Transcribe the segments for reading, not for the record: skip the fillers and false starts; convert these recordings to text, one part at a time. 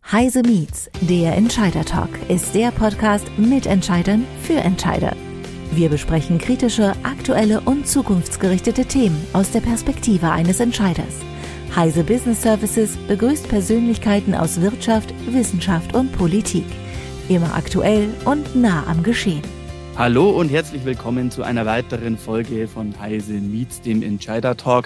Heise Meets, der Entscheider-Talk, ist der Podcast mit Entscheidern für Entscheider. Wir besprechen kritische, aktuelle und zukunftsgerichtete Themen aus der Perspektive eines Entscheiders. Heise Business Services begrüßt Persönlichkeiten aus Wirtschaft, Wissenschaft und Politik. Immer aktuell und nah am Geschehen. Hallo und herzlich willkommen zu einer weiteren Folge von Heise Meets, dem Entscheider-Talk.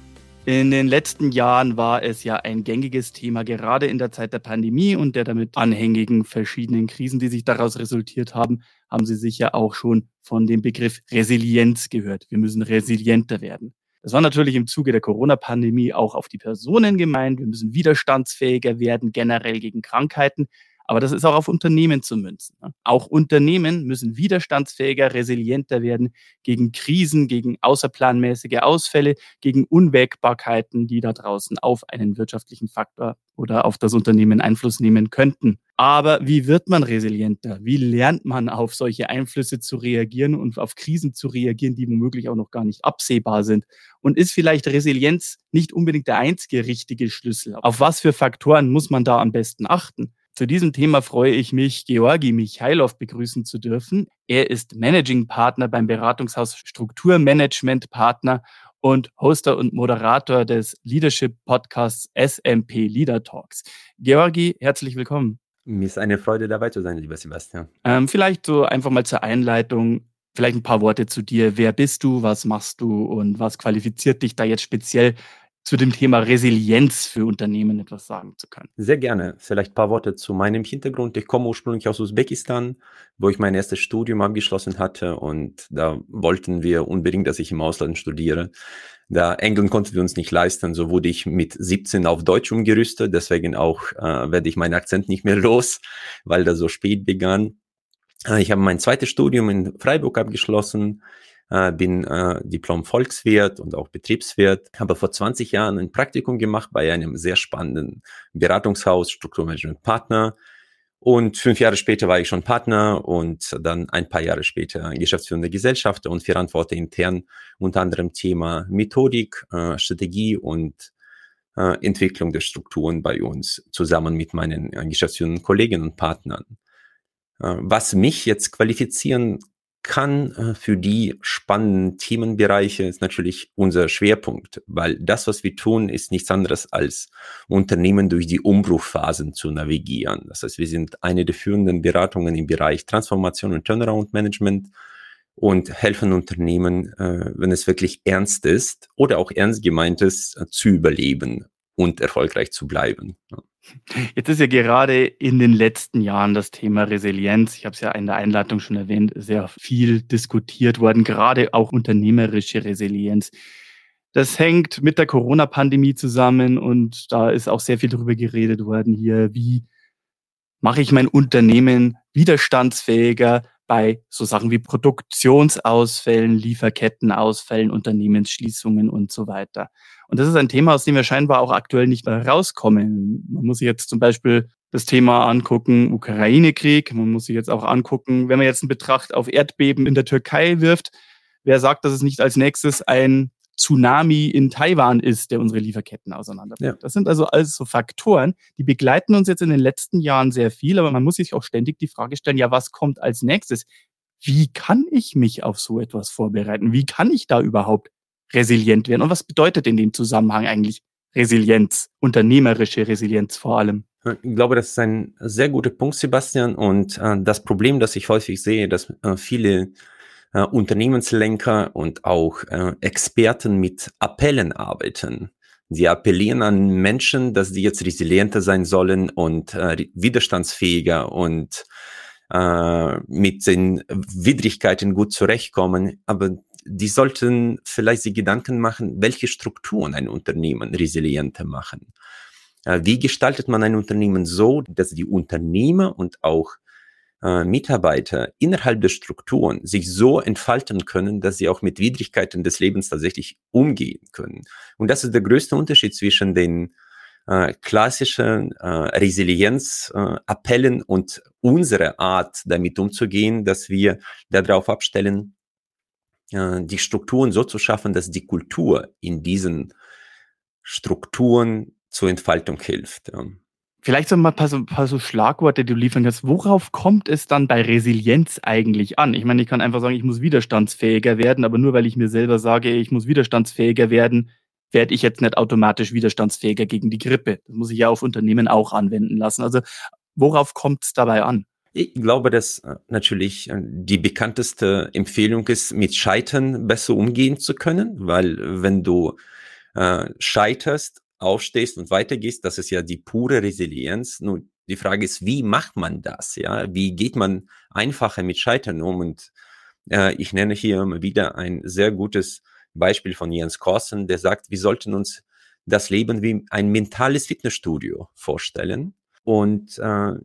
In den letzten Jahren war es ja ein gängiges Thema, gerade in der Zeit der Pandemie und der damit anhängigen verschiedenen Krisen, die sich daraus resultiert haben, haben Sie sicher auch schon von dem Begriff Resilienz gehört. Wir müssen resilienter werden. Das war natürlich im Zuge der Corona-Pandemie auch auf die Personen gemeint. Wir müssen widerstandsfähiger werden, generell gegen Krankheiten. Aber das ist auch auf Unternehmen zu münzen. Auch Unternehmen müssen widerstandsfähiger, resilienter werden gegen Krisen, gegen außerplanmäßige Ausfälle, gegen Unwägbarkeiten, die da draußen auf einen wirtschaftlichen Faktor oder auf das Unternehmen Einfluss nehmen könnten. Aber wie wird man resilienter? Wie lernt man auf solche Einflüsse zu reagieren und auf Krisen zu reagieren, die womöglich auch noch gar nicht absehbar sind? Und ist vielleicht Resilienz nicht unbedingt der einzige richtige Schlüssel? Auf was für Faktoren muss man da am besten achten? Zu diesem Thema freue ich mich, Georgi Michailov begrüßen zu dürfen. Er ist Managing Partner beim Beratungshaus Strukturmanagement Partner und Hoster und Moderator des Leadership Podcasts SMP Leader Talks. Georgi, herzlich willkommen. Mir ist eine Freude, dabei zu sein, lieber Sebastian. Vielleicht so einfach mal zur Einleitung, vielleicht ein paar Worte zu dir. Wer bist du, was machst du und was qualifiziert dich da jetzt speziell zu dem Thema Resilienz für Unternehmen etwas sagen zu können? Sehr gerne. Vielleicht ein paar Worte zu meinem Hintergrund. Ich komme ursprünglich aus Usbekistan, wo ich mein erstes Studium abgeschlossen hatte, und da wollten wir unbedingt, dass ich im Ausland studiere. Da Englisch konnten wir uns nicht leisten, so wurde ich mit 17 auf Deutsch umgerüstet. Deswegen auch werde ich meinen Akzent nicht mehr los, weil das so spät begann. Ich habe mein zweites Studium in Freiburg abgeschlossen, bin Diplom-Volkswirt und auch Betriebswirt, habe vor 20 Jahren ein Praktikum gemacht bei einem sehr spannenden Beratungshaus, Strukturmanagement Partner, und 5 Jahre später war ich schon Partner und dann ein paar Jahre später geschäftsführender Gesellschafter und verantworte intern unter anderem Thema Methodik, Strategie und Entwicklung der Strukturen bei uns zusammen mit meinen geschäftsführenden Kolleginnen und Partnern. Was mich jetzt qualifizieren kann für die spannenden Themenbereiche, ist natürlich unser Schwerpunkt, weil das, was wir tun, ist nichts anderes als Unternehmen durch die Umbruchphasen zu navigieren. Das heißt, wir sind eine der führenden Beratungen im Bereich Transformation und Turnaround-Management und helfen Unternehmen, wenn es wirklich ernst ist oder auch ernst gemeint ist, zu überleben und erfolgreich zu bleiben. Jetzt ist ja gerade in den letzten Jahren das Thema Resilienz, ich habe es ja in der Einleitung schon erwähnt, sehr viel diskutiert worden, gerade auch unternehmerische Resilienz. Das hängt mit der Corona-Pandemie zusammen und da ist auch sehr viel darüber geredet worden hier, wie mache ich mein Unternehmen widerstandsfähiger bei so Sachen wie Produktionsausfällen, Lieferkettenausfällen, Unternehmensschließungen und so weiter. Und das ist ein Thema, aus dem wir scheinbar auch aktuell nicht mehr rauskommen. Man muss sich jetzt zum Beispiel das Thema angucken, Ukraine-Krieg. Man muss sich jetzt auch angucken, wenn man jetzt einen Betracht auf Erdbeben in der Türkei wirft, wer sagt, dass es nicht als nächstes ein Tsunami in Taiwan ist, der unsere Lieferketten auseinanderbringt. Ja. Das sind also alles so Faktoren, die begleiten uns jetzt in den letzten Jahren sehr viel, aber man muss sich auch ständig die Frage stellen, ja, was kommt als nächstes? Wie kann ich mich auf so etwas vorbereiten? Wie kann ich da überhaupt resilient werden? Und was bedeutet in dem Zusammenhang eigentlich Resilienz, unternehmerische Resilienz vor allem? Ich glaube, das ist ein sehr guter Punkt, Sebastian. Und das Problem, das ich häufig sehe, dass viele Unternehmenslenker und auch Experten mit Appellen arbeiten. Sie appellieren an Menschen, dass die jetzt resilienter sein sollen und widerstandsfähiger und mit den Widrigkeiten gut zurechtkommen. Aber die sollten vielleicht sich Gedanken machen, welche Strukturen ein Unternehmen resilienter machen. Wie gestaltet man ein Unternehmen so, dass die Unternehmer und auch Mitarbeiter innerhalb der Strukturen sich so entfalten können, dass sie auch mit Widrigkeiten des Lebens tatsächlich umgehen können. Und das ist der größte Unterschied zwischen den klassischen Resilienzappellen und unserer Art, damit umzugehen, dass wir darauf abstellen, die Strukturen so zu schaffen, dass die Kultur in diesen Strukturen zur Entfaltung hilft. Vielleicht so mal ein paar so Schlagworte, die du liefern kannst. Worauf kommt es dann bei Resilienz eigentlich an? Ich meine, ich kann einfach sagen, ich muss widerstandsfähiger werden, aber nur weil ich mir selber sage, ich muss widerstandsfähiger werden, werde ich jetzt nicht automatisch widerstandsfähiger gegen die Grippe. Das muss ich ja auf Unternehmen auch anwenden lassen. Also worauf kommt es dabei an? Ich glaube, dass natürlich die bekannteste Empfehlung ist, mit Scheitern besser umgehen zu können, weil wenn du scheiterst, aufstehst und weitergehst, das ist ja die pure Resilienz. Nur die Frage ist, wie macht man das? Ja, wie geht man einfacher mit Scheitern um? Und ich nenne hier immer wieder ein sehr gutes Beispiel von Jens Korsen, der sagt, wir sollten uns das Leben wie ein mentales Fitnessstudio vorstellen. Und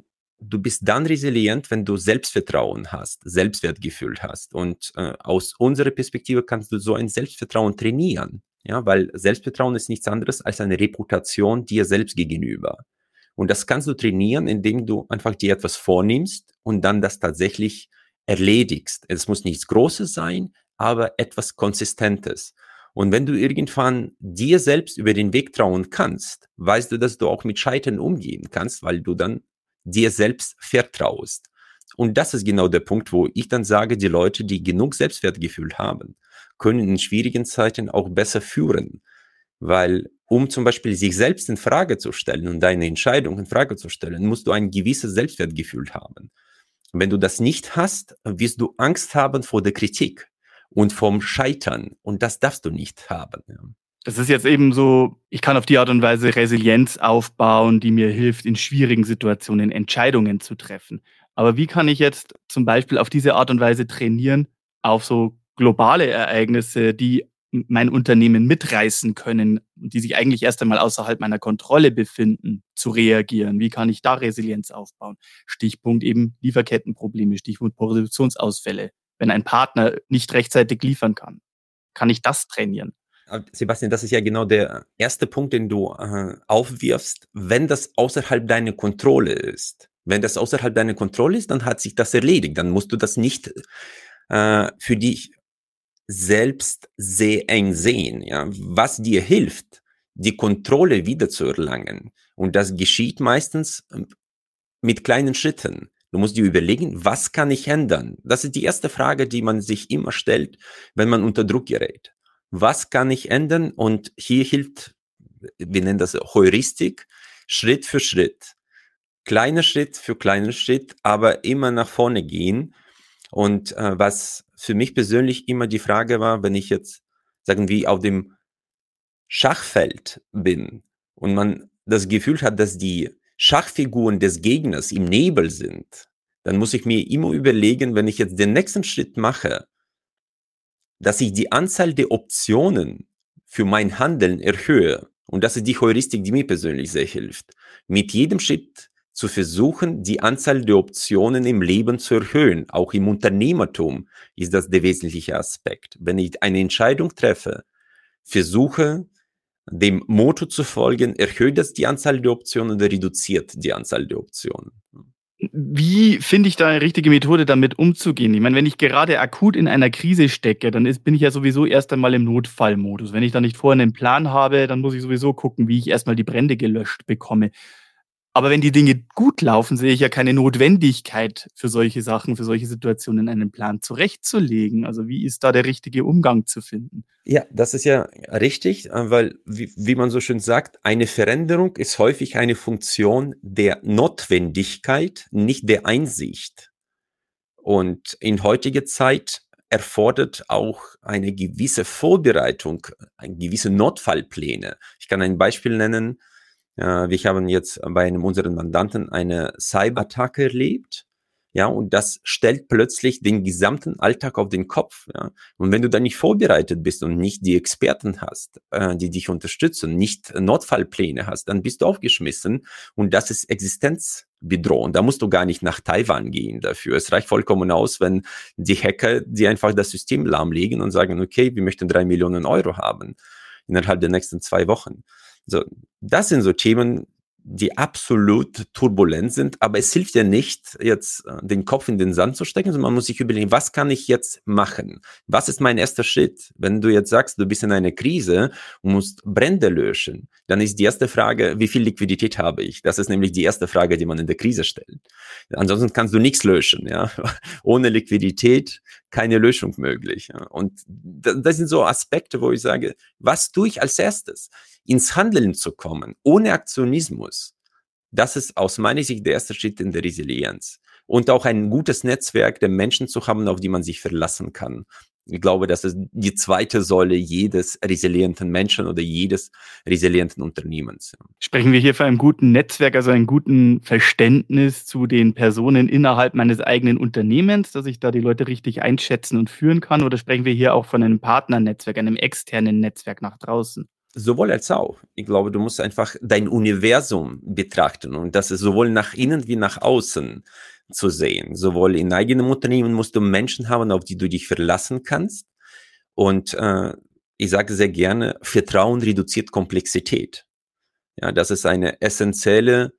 du bist dann resilient, wenn du Selbstvertrauen hast, Selbstwertgefühl hast. Und aus unserer Perspektive kannst du so ein Selbstvertrauen trainieren. Ja, weil Selbstvertrauen ist nichts anderes als eine Reputation dir selbst gegenüber. Und das kannst du trainieren, indem du einfach dir etwas vornimmst und dann das tatsächlich erledigst. Es muss nichts Großes sein, aber etwas Konsistentes. Und wenn du irgendwann dir selbst über den Weg trauen kannst, weißt du, dass du auch mit Scheitern umgehen kannst, weil du dann dir selbst vertraust. Und das ist genau der Punkt, wo ich dann sage, die Leute, die genug Selbstwertgefühl haben, können in schwierigen Zeiten auch besser führen. Weil um zum Beispiel sich selbst in Frage zu stellen und deine Entscheidung in Frage zu stellen, musst du ein gewisses Selbstwertgefühl haben. Und wenn du das nicht hast, wirst du Angst haben vor der Kritik und vom Scheitern. Und das darfst du nicht haben. Ja. Das ist jetzt eben so, ich kann auf die Art und Weise Resilienz aufbauen, die mir hilft, in schwierigen Situationen Entscheidungen zu treffen. Aber wie kann ich jetzt zum Beispiel auf diese Art und Weise trainieren, auf so globale Ereignisse, die mein Unternehmen mitreißen können, die sich eigentlich erst einmal außerhalb meiner Kontrolle befinden, zu reagieren? Wie kann ich da Resilienz aufbauen? Stichpunkt eben Lieferkettenprobleme, Stichpunkt Produktionsausfälle. Wenn ein Partner nicht rechtzeitig liefern kann ich das trainieren? Sebastian, das ist ja genau der erste Punkt, den du aufwirfst, wenn das außerhalb deiner Kontrolle ist. Wenn das außerhalb deiner Kontrolle ist, dann hat sich das erledigt. Dann musst du das nicht für dich selbst sehr eng sehen. Ja? Was dir hilft, die Kontrolle wieder zu erlangen. Und das geschieht meistens mit kleinen Schritten. Du musst dir überlegen, was kann ich ändern? Das ist die erste Frage, die man sich immer stellt, wenn man unter Druck gerät. Was kann ich ändern? Und hier hilft, wir nennen das Heuristik, Schritt für Schritt. Kleiner Schritt für kleinen Schritt, aber immer nach vorne gehen. Und was für mich persönlich immer die Frage war, wenn ich jetzt, sagen wir, auf dem Schachfeld bin und man das Gefühl hat, dass die Schachfiguren des Gegners im Nebel sind, dann muss ich mir immer überlegen, wenn ich jetzt den nächsten Schritt mache, dass ich die Anzahl der Optionen für mein Handeln erhöhe. Und das ist die Heuristik, die mir persönlich sehr hilft. Mit jedem Schritt zu versuchen, die Anzahl der Optionen im Leben zu erhöhen. Auch im Unternehmertum ist das der wesentliche Aspekt. Wenn ich eine Entscheidung treffe, versuche, dem Motto zu folgen, erhöht das die Anzahl der Optionen oder reduziert die Anzahl der Optionen? Wie finde ich da eine richtige Methode, damit umzugehen? Ich meine, wenn ich gerade akut in einer Krise stecke, dann bin ich ja sowieso erst einmal im Notfallmodus. Wenn ich da nicht vorher einen Plan habe, dann muss ich sowieso gucken, wie ich erstmal die Brände gelöscht bekomme. Aber wenn die Dinge gut laufen, sehe ich ja keine Notwendigkeit für solche Sachen, für solche Situationen einen Plan zurechtzulegen. Also wie ist da der richtige Umgang zu finden? Ja, das ist ja richtig, weil, wie man so schön sagt, eine Veränderung ist häufig eine Funktion der Notwendigkeit, nicht der Einsicht. Und in heutiger Zeit erfordert auch eine gewisse Vorbereitung, gewisse Notfallpläne. Ich kann ein Beispiel nennen. Wir haben jetzt bei einem unserer Mandanten eine Cyberattacke erlebt. Ja, und das stellt plötzlich den gesamten Alltag auf den Kopf. Ja. Und wenn du da nicht vorbereitet bist und nicht die Experten hast, die dich unterstützen, nicht Notfallpläne hast, dann bist du aufgeschmissen und das ist existenzbedrohend. Da musst du gar nicht nach Taiwan gehen dafür. Es reicht vollkommen aus, wenn die Hacker dir einfach das System lahmlegen und sagen, okay, wir möchten 3 Millionen Euro haben innerhalb der nächsten 2 Wochen. So, das sind so Themen, die absolut turbulent sind, aber es hilft ja nicht, jetzt den Kopf in den Sand zu stecken, sondern man muss sich überlegen, was kann ich jetzt machen? Was ist mein erster Schritt? Wenn du jetzt sagst, du bist in einer Krise und musst Brände löschen, dann ist die erste Frage, wie viel Liquidität habe ich? Das ist nämlich die erste Frage, die man in der Krise stellt. Ansonsten kannst du nichts löschen, ja. Ohne Liquidität keine Lösung möglich. Ja? Und das sind so Aspekte, wo ich sage, was tue ich als erstes? Ins Handeln zu kommen, ohne Aktionismus. Das ist aus meiner Sicht der erste Schritt in der Resilienz. Und auch ein gutes Netzwerk der Menschen zu haben, auf die man sich verlassen kann. Ich glaube, das ist die zweite Säule jedes resilienten Menschen oder jedes resilienten Unternehmens. Sprechen wir hier von einem guten Netzwerk, also einem guten Verständnis zu den Personen innerhalb meines eigenen Unternehmens, dass ich da die Leute richtig einschätzen und führen kann? Oder sprechen wir hier auch von einem Partnernetzwerk, einem externen Netzwerk nach draußen? Sowohl als auch. Ich glaube, du musst einfach dein Universum betrachten und das ist sowohl nach innen wie nach außen zu sehen. Sowohl in eigenem Unternehmen musst du Menschen haben, auf die du dich verlassen kannst. Und ich sage sehr gerne, Vertrauen reduziert Komplexität. Ja, das ist eine essentielle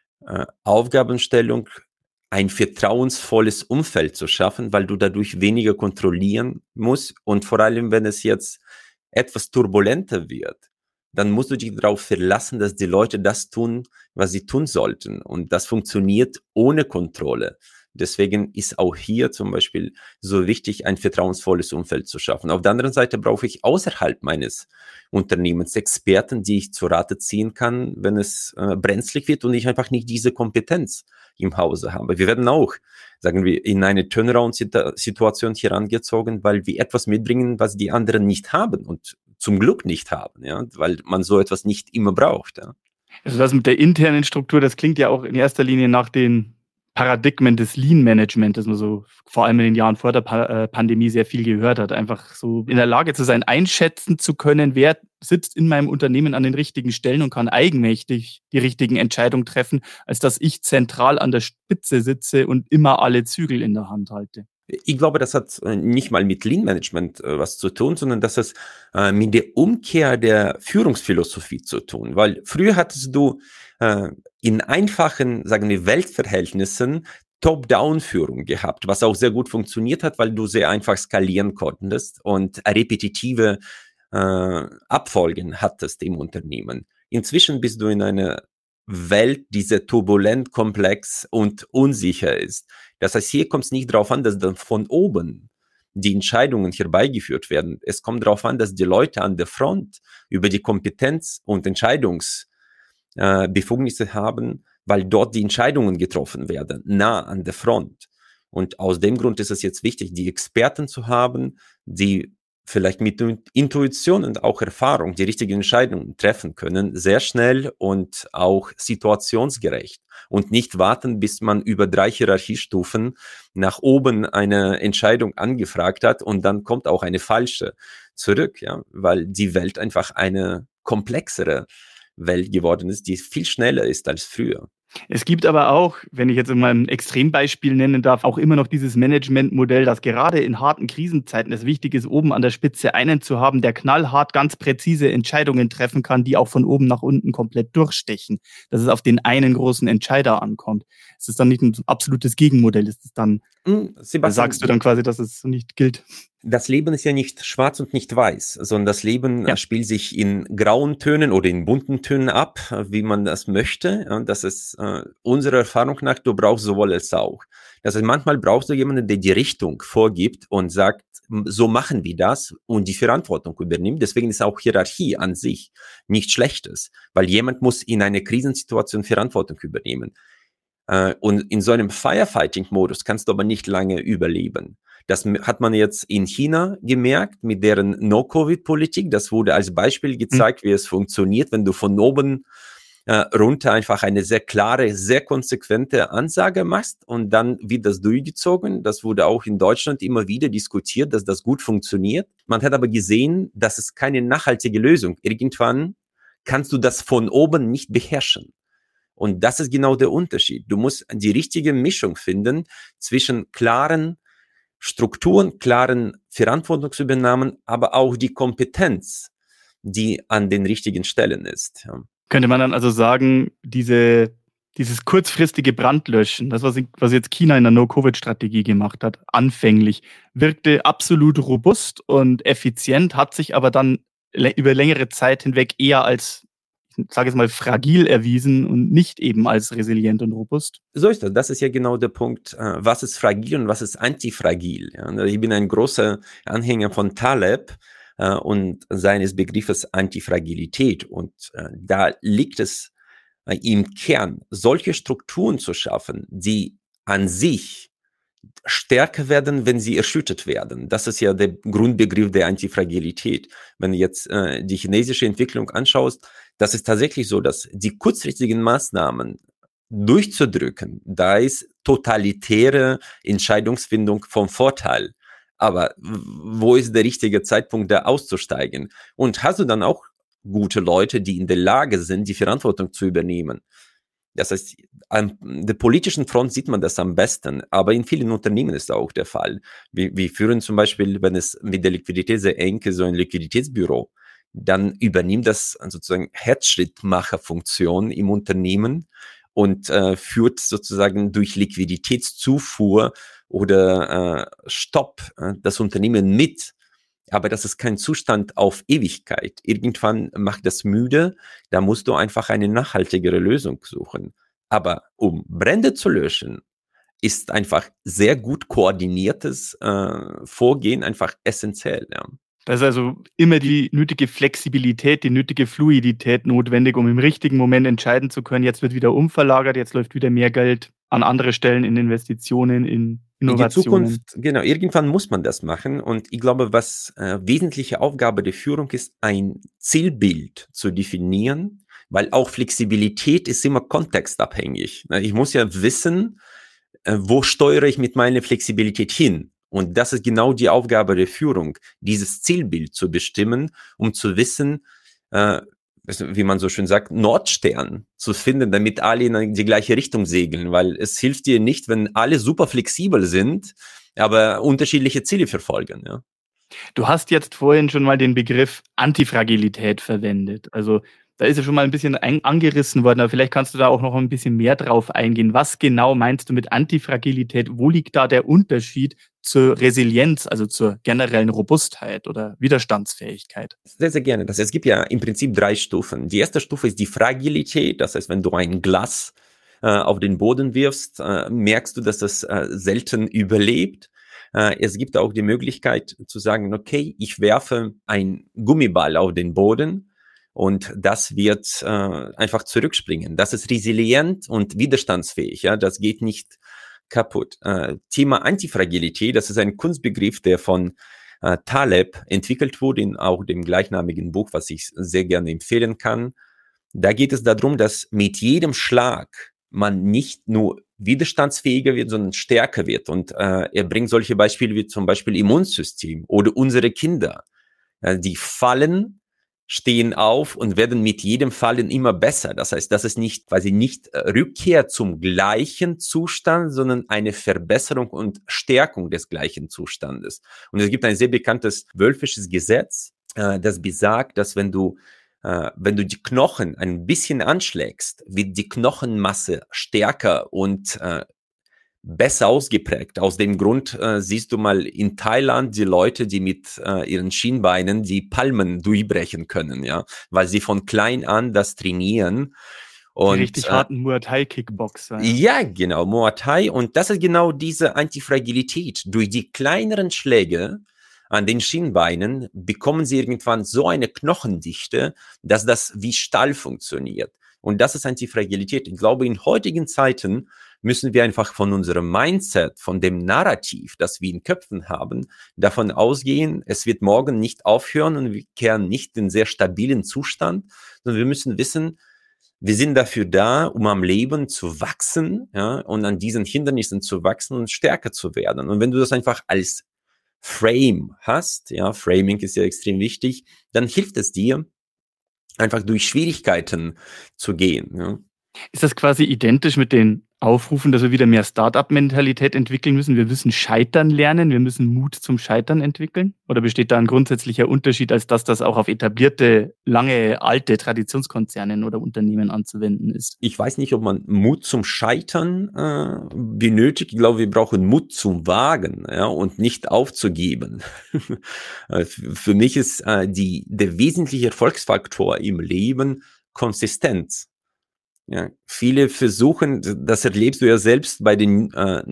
Aufgabenstellung, ein vertrauensvolles Umfeld zu schaffen, weil du dadurch weniger kontrollieren musst. Und vor allem, wenn es jetzt etwas turbulenter wird, dann musst du dich darauf verlassen, dass die Leute das tun, was sie tun sollten. Und das funktioniert ohne Kontrolle. Deswegen ist auch hier zum Beispiel so wichtig, ein vertrauensvolles Umfeld zu schaffen. Auf der anderen Seite brauche ich außerhalb meines Unternehmens Experten, die ich zu Rate ziehen kann, wenn es brenzlig wird und ich einfach nicht diese Kompetenz im Hause habe. Wir werden auch, sagen wir, in eine Turnaround-Situation hier angezogen, weil wir etwas mitbringen, was die anderen nicht haben und zum Glück nicht haben, ja, weil man so etwas nicht immer braucht. Ja. Also das mit der internen Struktur, das klingt ja auch in erster Linie nach den Paradigmen des Lean-Management, das man so vor allem in den Jahren vor der Pandemie sehr viel gehört hat. Einfach so in der Lage zu sein, einschätzen zu können, wer sitzt in meinem Unternehmen an den richtigen Stellen und kann eigenmächtig die richtigen Entscheidungen treffen, als dass ich zentral an der Spitze sitze und immer alle Zügel in der Hand halte. Ich glaube, das hat nicht mal mit Lean Management was zu tun, sondern das ist mit der Umkehr der Führungsphilosophie zu tun. Weil früher hattest du in einfachen, sagen wir, Weltverhältnissen Top-Down-Führung gehabt, was auch sehr gut funktioniert hat, weil du sehr einfach skalieren konntest und repetitive Abfolgen hattest im Unternehmen. Inzwischen bist du in einer Welt, die sehr turbulent, komplex und unsicher ist. Das heißt, hier kommt es nicht darauf an, dass dann von oben die Entscheidungen herbeigeführt werden. Es kommt darauf an, dass die Leute an der Front über die Kompetenz und Entscheidungsbefugnisse haben, weil dort die Entscheidungen getroffen werden, nah an der Front. Und aus dem Grund ist es jetzt wichtig, die Experten zu haben, die vielleicht mit Intuition und auch Erfahrung die richtigen Entscheidungen treffen können, sehr schnell und auch situationsgerecht und nicht warten, bis man über 3 Hierarchiestufen nach oben eine Entscheidung angefragt hat und dann kommt auch eine falsche zurück, ja, weil die Welt einfach eine komplexere Welt geworden ist, die viel schneller ist als früher. Es gibt aber auch, wenn ich jetzt mal ein Extrembeispiel nennen darf, auch immer noch dieses Managementmodell, dass gerade in harten Krisenzeiten es wichtig ist, oben an der Spitze einen zu haben, der knallhart ganz präzise Entscheidungen treffen kann, die auch von oben nach unten komplett durchstechen. Dass es auf den einen großen Entscheider ankommt. Es ist dann nicht ein absolutes Gegenmodell, es ist dann, sagst du dann quasi, dass es nicht gilt. Das Leben ist ja nicht schwarz und nicht weiß, sondern das Leben spielt sich in grauen Tönen oder in bunten Tönen ab, wie man das möchte. Das ist unserer Erfahrung nach, du brauchst sowohl als auch. Das heißt, manchmal brauchst du jemanden, der die Richtung vorgibt und sagt, so machen wir das und die Verantwortung übernimmt. Deswegen ist auch Hierarchie an sich nichts Schlechtes, weil jemand muss in einer Krisensituation Verantwortung übernehmen. Und in so einem Firefighting-Modus kannst du aber nicht lange überleben. Das hat man jetzt in China gemerkt mit deren No-Covid-Politik. Das wurde als Beispiel gezeigt, wie es funktioniert, wenn du von oben runter einfach eine sehr klare, sehr konsequente Ansage machst und dann wird das durchgezogen. Das wurde auch in Deutschland immer wieder diskutiert, dass das gut funktioniert. Man hat aber gesehen, das ist keine nachhaltige Lösung. Irgendwann kannst du das von oben nicht beherrschen. Und das ist genau der Unterschied. Du musst die richtige Mischung finden zwischen klaren Strukturen, klaren Verantwortungsübernahmen, aber auch die Kompetenz, die an den richtigen Stellen ist. Könnte man dann also sagen, dieses kurzfristige Brandlöschen, das, was jetzt China in der No-Covid-Strategie gemacht hat, anfänglich, wirkte absolut robust und effizient, hat sich aber dann über längere Zeit hinweg eher als, ich sage es mal, fragil erwiesen und nicht eben als resilient und robust. So ist das. Das ist ja genau der Punkt, was ist fragil und was ist antifragil. Ja? Ich bin ein großer Anhänger von Taleb und seines Begriffes Antifragilität. Und da liegt es im Kern, solche Strukturen zu schaffen, die an sich stärker werden, wenn sie erschüttert werden. Das ist ja der Grundbegriff der Antifragilität. Wenn du jetzt die chinesische Entwicklung anschaust, das ist tatsächlich so, dass die kurzfristigen Maßnahmen durchzudrücken, da ist totalitäre Entscheidungsfindung vom Vorteil. Aber wo ist der richtige Zeitpunkt, da auszusteigen? Und hast du dann auch gute Leute, die in der Lage sind, die Verantwortung zu übernehmen? Das heißt, an der politischen Front sieht man das am besten, aber in vielen Unternehmen ist das auch der Fall. Wir führen zum Beispiel, wenn es mit der Liquidität sehr eng ist, so ein Liquiditätsbüro, dann übernimmt das sozusagen Herzschrittmacherfunktion im Unternehmen und führt sozusagen durch Liquiditätszufuhr oder Stopp das Unternehmen mit. Aber das ist kein Zustand auf Ewigkeit. Irgendwann macht das müde, da musst du einfach eine nachhaltigere Lösung suchen. Aber um Brände zu löschen, ist einfach sehr gut koordiniertes Vorgehen einfach essentiell. Ja. Da ist also immer die nötige Flexibilität, die nötige Fluidität notwendig, um im richtigen Moment entscheiden zu können, jetzt wird wieder umverlagert, jetzt läuft wieder mehr Geld an andere Stellen in Investitionen, in Innovationen. In die Zukunft, genau, irgendwann muss man das machen. Und ich glaube, was wesentliche Aufgabe der Führung ist, ein Zielbild zu definieren, weil auch Flexibilität ist immer kontextabhängig. Ich muss ja wissen, wo steuere ich mit meiner Flexibilität hin? Und das ist genau die Aufgabe der Führung, dieses Zielbild zu bestimmen, um zu wissen, wie man so schön sagt, Nordstern zu finden, damit alle in die gleiche Richtung segeln, weil es hilft dir nicht, wenn alle super flexibel sind, aber unterschiedliche Ziele verfolgen. Ja. Du hast jetzt vorhin schon mal den Begriff Antifragilität verwendet. Also da ist ja schon mal ein bisschen angerissen worden, aber vielleicht kannst du da auch noch ein bisschen mehr drauf eingehen. Was genau meinst du mit Antifragilität? Wo liegt da der Unterschied zur Resilienz, also zur generellen Robustheit oder Widerstandsfähigkeit? Sehr, sehr gerne. Es gibt ja im Prinzip 3 Stufen. Die erste Stufe ist die Fragilität. Das heißt, wenn du ein Glas auf den Boden wirfst, merkst du, dass es selten überlebt. Es gibt auch die Möglichkeit zu sagen, okay, ich werfe einen Gummiball auf den Boden und das wird einfach zurückspringen. Das ist resilient und widerstandsfähig. Ja, das geht nicht kaputt. Thema Antifragilität, das ist ein Kunstbegriff, der von Taleb entwickelt wurde, in auch dem gleichnamigen Buch, was ich sehr gerne empfehlen kann. Da geht es darum, dass mit jedem Schlag man nicht nur widerstandsfähiger wird, sondern stärker wird. Und er bringt solche Beispiele wie zum Beispiel Immunsystem oder unsere Kinder. Die fallen, stehen auf und werden mit jedem Fallen immer besser. Das heißt, das ist nicht quasi nicht Rückkehr zum gleichen Zustand, sondern eine Verbesserung und Stärkung des gleichen Zustandes. Und es gibt ein sehr bekanntes wölfisches Gesetz, das besagt, dass wenn du die Knochen ein bisschen anschlägst, wird die Knochenmasse stärker und besser ausgeprägt. Aus dem Grund siehst du mal in Thailand die Leute, die mit ihren Schienbeinen die Palmen durchbrechen können, ja, weil sie von klein an das trainieren. Und, die richtig harten Muay Thai Kickboxer. Ja, genau, Muay Thai. Und das ist genau diese Antifragilität. Durch die kleineren Schläge an den Schienbeinen bekommen sie irgendwann so eine Knochendichte, dass das wie Stahl funktioniert. Und das ist Antifragilität. Ich glaube, in heutigen Zeiten müssen wir einfach von unserem Mindset, von dem Narrativ, das wir in Köpfen haben, davon ausgehen, es wird morgen nicht aufhören und wir kehren nicht in sehr stabilen Zustand, sondern wir müssen wissen, wir sind dafür da, um am Leben zu wachsen, ja, und an diesen Hindernissen zu wachsen und stärker zu werden. Und wenn du das einfach als Frame hast, ja, Framing ist ja extrem wichtig, dann hilft es dir, einfach durch Schwierigkeiten zu gehen. Ja. Ist das quasi identisch mit den Aufrufen, dass wir wieder mehr Start-up-Mentalität entwickeln müssen? Wir müssen scheitern lernen, wir müssen Mut zum Scheitern entwickeln? Oder besteht da ein grundsätzlicher Unterschied, als dass das auch auf etablierte, lange, alte Traditionskonzerne oder Unternehmen anzuwenden ist? Ich weiß nicht, ob man Mut zum Scheitern benötigt. Ich glaube, wir brauchen Mut zum Wagen, ja, und nicht aufzugeben. Für mich ist der wesentliche Erfolgsfaktor im Leben Konsistenz. Ja, viele versuchen, das erlebst du ja selbst bei den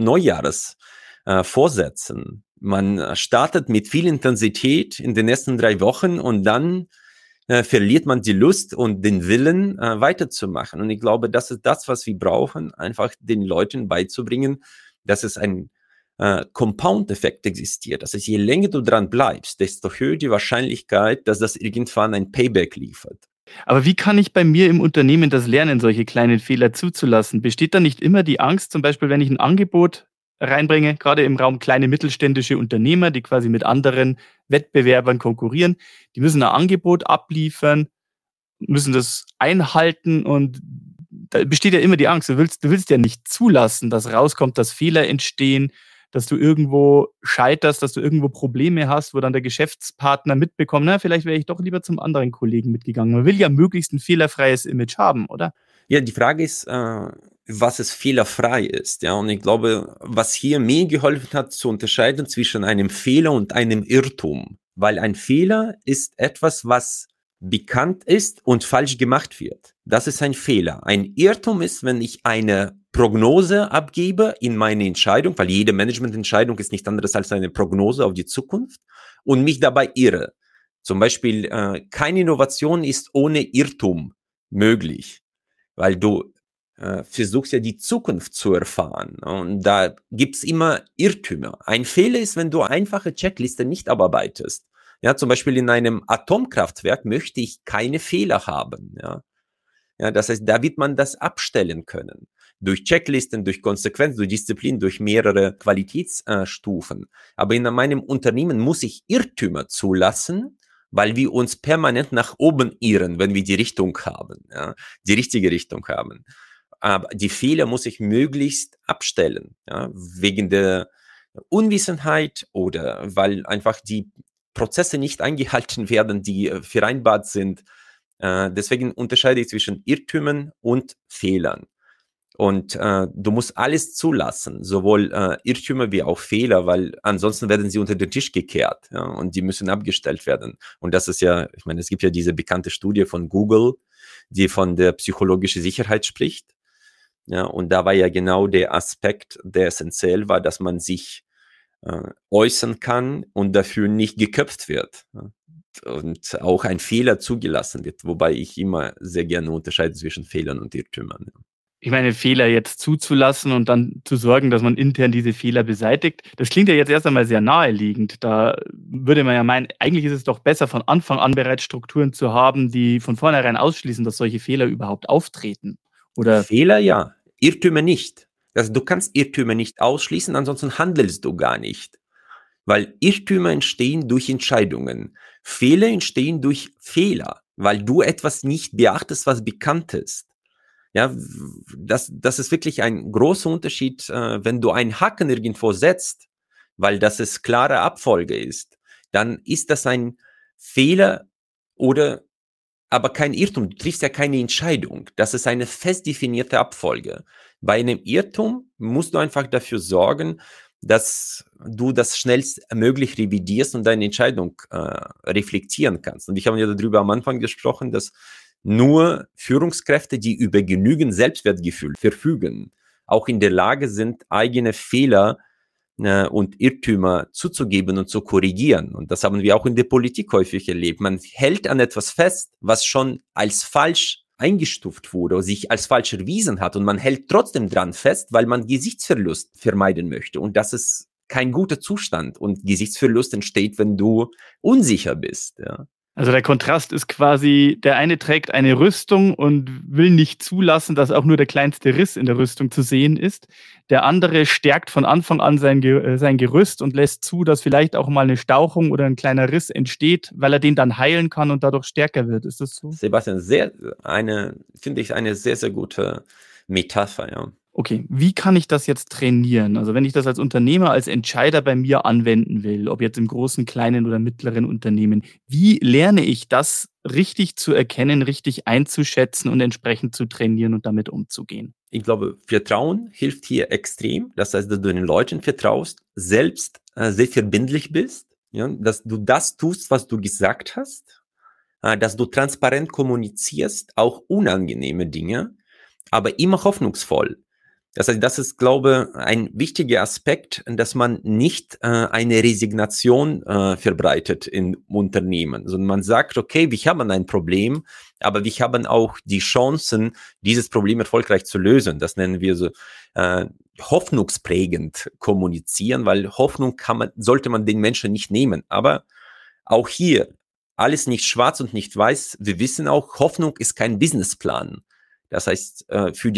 Neujahresvorsätzen. Man startet mit viel Intensität in den ersten 3 Wochen und dann verliert man die Lust und den Willen, weiterzumachen. Und ich glaube, das ist das, was wir brauchen, einfach den Leuten beizubringen, dass es ein Compound-Effekt existiert. Das heißt, je länger du dran bleibst, desto höher die Wahrscheinlichkeit, dass das irgendwann ein Payback liefert. Aber wie kann ich bei mir im Unternehmen das lernen, solche kleinen Fehler zuzulassen? Besteht da nicht immer die Angst, zum Beispiel, wenn ich ein Angebot reinbringe, gerade im Raum kleine mittelständische Unternehmer, die quasi mit anderen Wettbewerbern konkurrieren, die müssen ein Angebot abliefern, müssen das einhalten und da besteht ja immer die Angst. Du willst ja nicht zulassen, dass rauskommt, dass Fehler entstehen, dass du irgendwo scheiterst, dass du irgendwo Probleme hast, wo dann der Geschäftspartner mitbekommt, na, vielleicht wäre ich doch lieber zum anderen Kollegen mitgegangen. Man will ja möglichst ein fehlerfreies Image haben, oder? Ja, die Frage ist, was es fehlerfrei ist. Ja, und ich glaube, was hier mir geholfen hat, zu unterscheiden zwischen einem Fehler und einem Irrtum. Weil ein Fehler ist etwas, was bekannt ist und falsch gemacht wird. Das ist ein Fehler. Ein Irrtum ist, wenn ich eine Prognose abgebe in meine Entscheidung, weil jede Managemententscheidung ist nicht anderes als eine Prognose auf die Zukunft und mich dabei irre. Zum Beispiel, keine Innovation ist ohne Irrtum möglich, weil du versuchst ja die Zukunft zu erfahren und da gibt's immer Irrtümer. Ein Fehler ist, wenn du einfache Checkliste nicht abarbeitest. Ja, zum Beispiel in einem Atomkraftwerk möchte ich keine Fehler haben. Ja, ja, das heißt, da wird man das abstellen können. Durch Checklisten, durch Konsequenz, durch Disziplin, durch mehrere Qualitätsstufen. Aber in meinem Unternehmen muss ich Irrtümer zulassen, weil wir uns permanent nach oben irren, wenn wir die Richtung haben, ja, die richtige Richtung haben. Aber die Fehler muss ich möglichst abstellen, ja, wegen der Unwissenheit oder weil einfach die Prozesse nicht eingehalten werden, die vereinbart sind. Deswegen unterscheide ich zwischen Irrtümern und Fehlern. Und du musst alles zulassen, sowohl Irrtümer wie auch Fehler, weil ansonsten werden sie unter den Tisch gekehrt, ja, und die müssen abgestellt werden. Und das ist ja, ich meine, es gibt ja diese bekannte Studie von Google, die von der psychologischen Sicherheit spricht. Ja, und da war ja genau der Aspekt, der essentiell war, dass man sich äußern kann und dafür nicht geköpft wird. Ja. Und auch ein Fehler zugelassen wird, wobei ich immer sehr gerne unterscheide zwischen Fehlern und Irrtümern. Ja. Ich meine, Fehler jetzt zuzulassen und dann zu sorgen, dass man intern diese Fehler beseitigt, das klingt ja jetzt erst einmal sehr naheliegend. Da würde man ja meinen, eigentlich ist es doch besser, von Anfang an bereits Strukturen zu haben, die von vornherein ausschließen, dass solche Fehler überhaupt auftreten. Oder Fehler ja, Irrtümer nicht. Also du kannst Irrtümer nicht ausschließen, ansonsten handelst du gar nicht. Weil Irrtümer entstehen durch Entscheidungen. Fehler entstehen durch Fehler, weil du etwas nicht beachtest, was bekannt ist. Ja, das ist wirklich ein großer Unterschied, wenn du einen Haken irgendwo setzt, weil das es klare Abfolge ist, dann ist das ein Fehler oder aber kein Irrtum. Du triffst ja keine Entscheidung. Das ist eine fest definierte Abfolge. Bei einem Irrtum musst du einfach dafür sorgen, dass du das schnellstmöglich revidierst und deine Entscheidung reflektieren kannst. Und ich habe ja darüber am Anfang gesprochen, dass nur Führungskräfte, die über genügend Selbstwertgefühl verfügen, auch in der Lage sind, eigene Fehler und Irrtümer zuzugeben und zu korrigieren. Und das haben wir auch in der Politik häufig erlebt. Man hält an etwas fest, was schon als falsch eingestuft wurde oder sich als falsch erwiesen hat. Und man hält trotzdem dran fest, weil man Gesichtsverlust vermeiden möchte. Und das ist kein guter Zustand. Und Gesichtsverlust entsteht, wenn du unsicher bist. Ja. Also der Kontrast ist quasi, der eine trägt eine Rüstung und will nicht zulassen, dass auch nur der kleinste Riss in der Rüstung zu sehen ist. Der andere stärkt von Anfang an sein Gerüst und lässt zu, dass vielleicht auch mal eine Stauchung oder ein kleiner Riss entsteht, weil er den dann heilen kann und dadurch stärker wird. Ist das so? Sebastian, finde ich eine sehr, sehr gute Metapher, ja. Okay, wie kann ich das jetzt trainieren? Also wenn ich das als Unternehmer, als Entscheider bei mir anwenden will, ob jetzt im großen, kleinen oder mittleren Unternehmen, wie lerne ich das richtig zu erkennen, richtig einzuschätzen und entsprechend zu trainieren und damit umzugehen? Ich glaube, Vertrauen hilft hier extrem. Das heißt, dass du den Leuten vertraust, selbst sehr verbindlich bist, ja, dass du das tust, was du gesagt hast, dass du transparent kommunizierst, auch unangenehme Dinge, aber immer hoffnungsvoll. Das heißt, das ist, glaube ich, ein wichtiger Aspekt, dass man nicht eine Resignation verbreitet in Unternehmen, sondern man sagt, okay, wir haben ein Problem, aber wir haben auch die Chancen, dieses Problem erfolgreich zu lösen. Das nennen wir so hoffnungsprägend kommunizieren, weil Hoffnung sollte man den Menschen nicht nehmen. Aber auch hier, alles nicht schwarz und nicht weiß. Wir wissen auch, Hoffnung ist kein Businessplan. Das heißt, für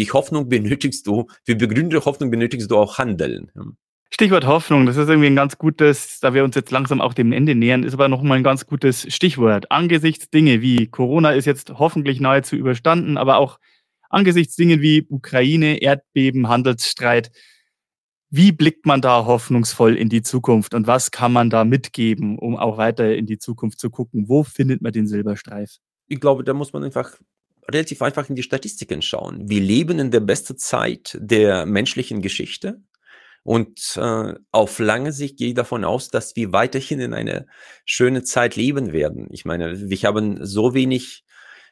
begründete Hoffnung benötigst du auch Handeln. Stichwort Hoffnung, das ist irgendwie ein ganz gutes, da wir uns jetzt langsam auch dem Ende nähern, ist aber nochmal ein ganz gutes Stichwort. Angesichts Dinge wie Corona ist jetzt hoffentlich nahezu überstanden, aber auch angesichts Dinge wie Ukraine, Erdbeben, Handelsstreit, wie blickt man da hoffnungsvoll in die Zukunft und was kann man da mitgeben, um auch weiter in die Zukunft zu gucken? Wo findet man den Silberstreif? Ich glaube, da muss man relativ einfach in die Statistiken schauen. Wir leben in der besten Zeit der menschlichen Geschichte und auf lange Sicht gehe ich davon aus, dass wir weiterhin in eine schöne Zeit leben werden. Ich meine, wir haben so wenig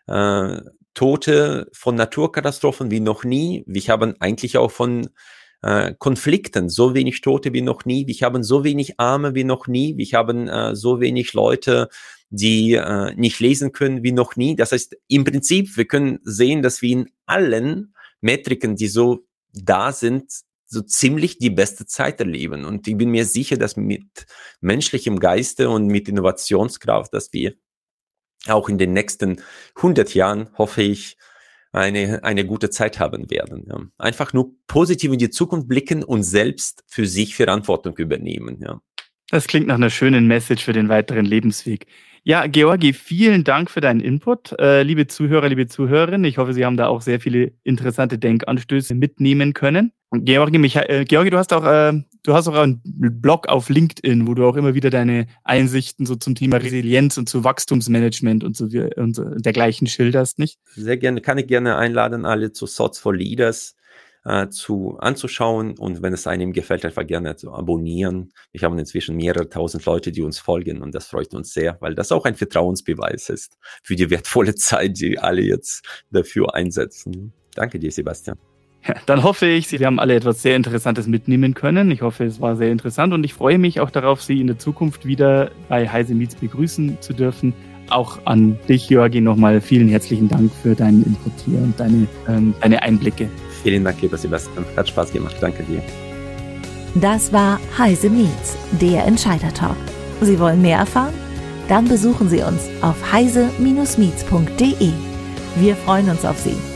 Tote von Naturkatastrophen wie noch nie. Wir haben eigentlich auch von Konflikten so wenig Tote wie noch nie. Wir haben so wenig Arme wie noch nie. Wir haben so wenig Leute, die nicht lesen können wie noch nie. Das heißt, im Prinzip, wir können sehen, dass wir in allen Metriken, die so da sind, so ziemlich die beste Zeit erleben. Und ich bin mir sicher, dass mit menschlichem Geiste und mit Innovationskraft, dass wir auch in den nächsten 100 Jahren, hoffe ich, eine gute Zeit haben werden. Ja. Einfach nur positiv in die Zukunft blicken und selbst für sich Verantwortung übernehmen. Ja. Das klingt nach einer schönen Message für den weiteren Lebensweg. Ja, Georgi, vielen Dank für deinen Input. Liebe Zuhörer, liebe Zuhörerinnen, ich hoffe, Sie haben da auch sehr viele interessante Denkanstöße mitnehmen können. Und Georgi, du hast auch einen Blog auf LinkedIn, wo du auch immer wieder deine Einsichten so zum Thema Resilienz und zu Wachstumsmanagement und dergleichen schilderst, nicht? Sehr gerne, kann ich gerne einladen, alle zu Thoughts for Leaders anzuschauen und wenn es einem gefällt, einfach gerne zu abonnieren. Wir haben inzwischen mehrere tausend Leute, die uns folgen und das freut uns sehr, weil das auch ein Vertrauensbeweis ist für die wertvolle Zeit, die alle jetzt dafür einsetzen. Danke dir, Sebastian. Ja, dann hoffe ich, Sie haben alle etwas sehr Interessantes mitnehmen können. Ich hoffe, es war sehr interessant und ich freue mich auch darauf, Sie in der Zukunft wieder bei Heise Meets begrüßen zu dürfen. Auch an dich, Georgi, nochmal vielen herzlichen Dank für deinen Input hier und deine Einblicke. Vielen Dank, lieber Sebastian. Hat Spaß gemacht. Danke dir. Das war Heise Meets, der Entscheider-Talk. Sie wollen mehr erfahren? Dann besuchen Sie uns auf heise-meets.de. Wir freuen uns auf Sie.